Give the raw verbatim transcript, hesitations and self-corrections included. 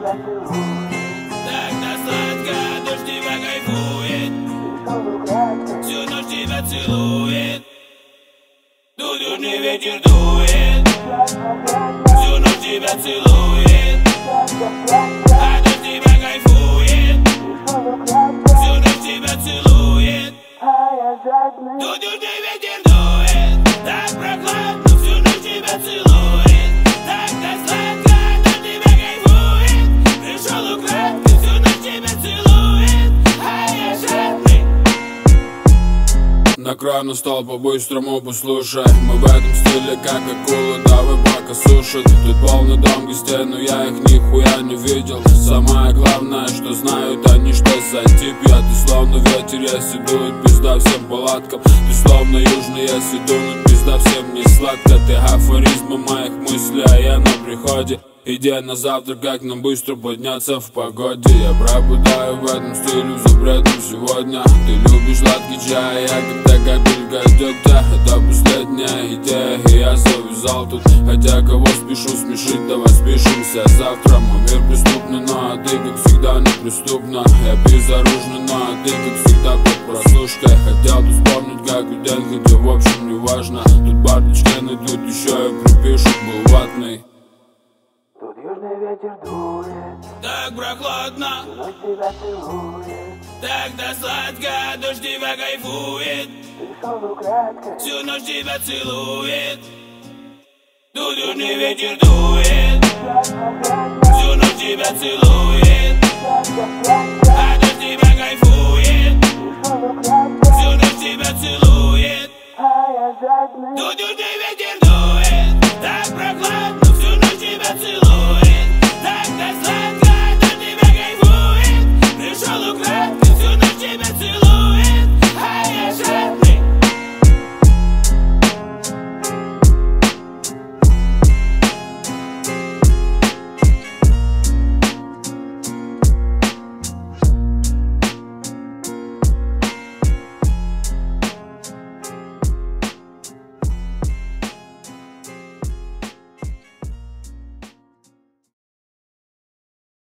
Тогда сладко дождь тебя кайфует, всю ночь тебя целует. Тут южный ветер дует, всю ночь тебя целует. А дождь тебя кайфует, всю ночь тебя целует. Тут южный ветер дует, так прохладно, всю ночь тебя целует. Тогда сладко дождь тебя кайфует, пришел украдкой, всю ночь тебя целует. А я жадный. Накрой на стол по-быстрому, послушай. Мы в этом стиле как акулы, давай пока сушит. Тут полный дом гостей, но я их нихуя не видел. Самое главное, что знают они, что за тип я. Ты словно ветер, если дует, пизда всем палаткам. Ты словно южный, если дунуть, пизда всем не сладко. Ты афоризмы моих мыслей, а я на приходе. Идея на завтра, как нам быстро подняться в погоде. Я пропадаю в этом стиле, запретом сегодня. Ты любишь сладкий чай, я когда капелька дегтя. Это последняя идея, и я завязал тут. Хотя кого спешу смешить, давай спешимся завтра. Мой мир преступный, но ты как всегда неприступна. Я безоружный, но ты как всегда под прослушкой. Хотел тут вспомнить, как у день, хотя в общем не важно. Тут бардачки найдут, еще и припишут, был ватный. Тут южный ветер дует, Так прохладно, ночь тебя целует. тогда сладко дождь тебя кайфует, Пришел украдкой, всю ночь тебя целует. Тут южный ветер дует, всю ночь тебя целует. А дождь тебя кайфует, всю ночь тебя целует. а я жадный. Тут южный ветер дует, так прохладно, всю ночь тебя целует.